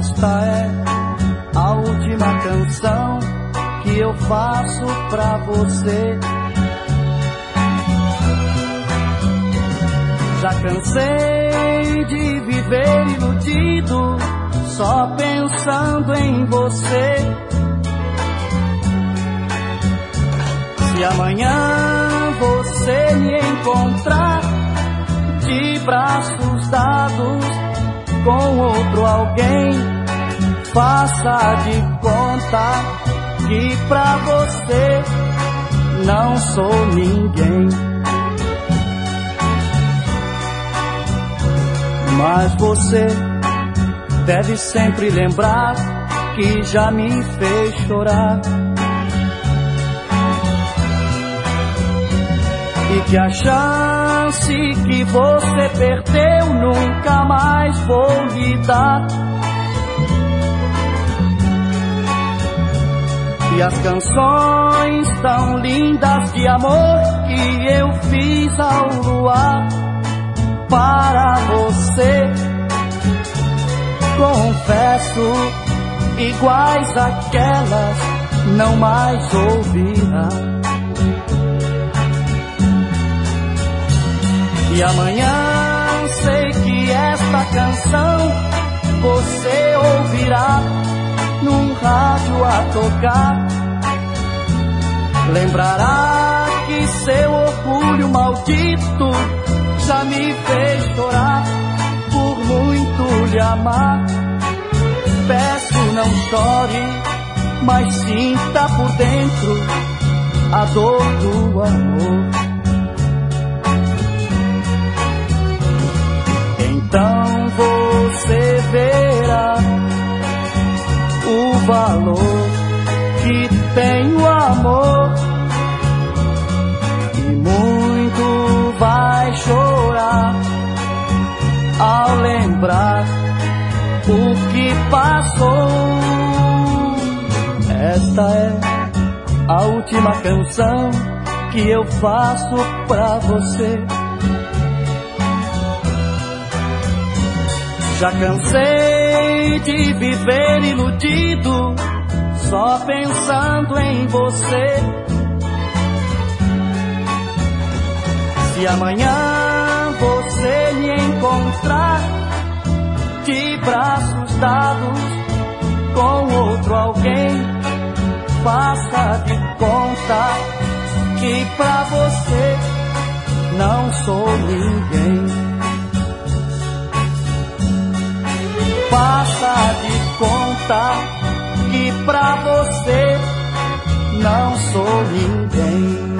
Esta é a última canção que eu faço pra você. Já cansei de viver iludido, só pensando em você. Se amanhã você me encontrar de braços dados com outro alguém, faça de conta que pra você não sou ninguém. Mas você deve sempre lembrar que já me fez chorar, e que a chance que você perdeu nunca mais vou lhe dar. E as canções tão lindas de amor que eu fiz ao luar para você, confesso, iguais àquelas não mais ouvirá. E amanhã sei que esta canção você ouvirá num rádio a tocar. Lembrará que seu orgulho maldito já me fez chorar por muito lhe amar. Peço, não chore, mas sinta por dentro a dor do amor. Então você verá o valor que tem o amor, e muito vai chorar ao lembrar o que passou. Esta é a última canção que eu faço pra você. Já cansei de viver iludido, só pensando em você. Se amanhã você me encontrar de braços dados com outro alguém, faça de conta que pra você não sou ninguém. Faça de conta que pra você não sou ninguém.